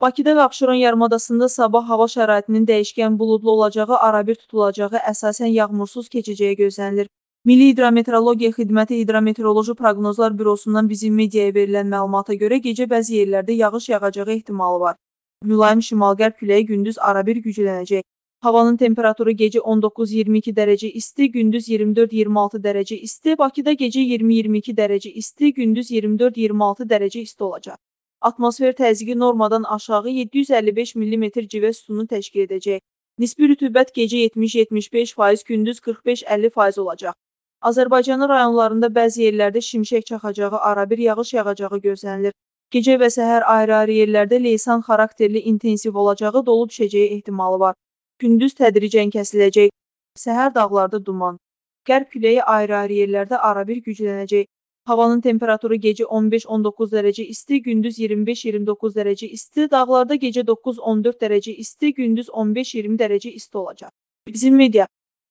Bakıda və Abşeron yarımadasında sabah hava şəraitinin dəyişkən buludlu olacağı, arabir tutulacağı, əsasən yağmursuz keçəcəyi gözlənilir. Milli Hidrometeorologiya Xidməti Hidrometeoroloji Proqnozlar Bürosundan bizim mediaya verilən məlumata görə gecə bəzi yerlərdə yağış yağacağı ehtimalı var. Mülayim şimal-qərb küləyi gündüz arabir güclənəcək. Havanın temperaturu gecə 19-22 dərəcə isti, gündüz 24-26 dərəcə isti, Bakıda gecə 20-22 dərəcə isti, gündüz 24-26 dərəcə isti olacaq. Atmosfer təzyiqi normadan aşağı 755 mm civə sütunu təşkil edəcək. Nisbi rütubət gecə 70-75%, gündüz 45-50% olacaq. Azərbaycanın rayonlarında bəzi yerlərdə şimşək çaxacağı, arabir yağış yağacağı gözlənilir. Gecə və səhər ayrı-ayrı yerlərdə leysan xarakterli intensiv olacağı, dolu düşəcəyi ehtimalı var. Gündüz tədricən kəsiləcək. Səhər dağlarda duman. Qərb küləyi ayrı-ayrı yerlərdə arabir güclənəcək. Havanın temperaturu gecə 15-19 dərəcə isti, gündüz 25-29 dərəcə isti, dağlarda gecə 9-14 dərəcə isti, gündüz 15-20 dərəcə isti olacaq. Bizim media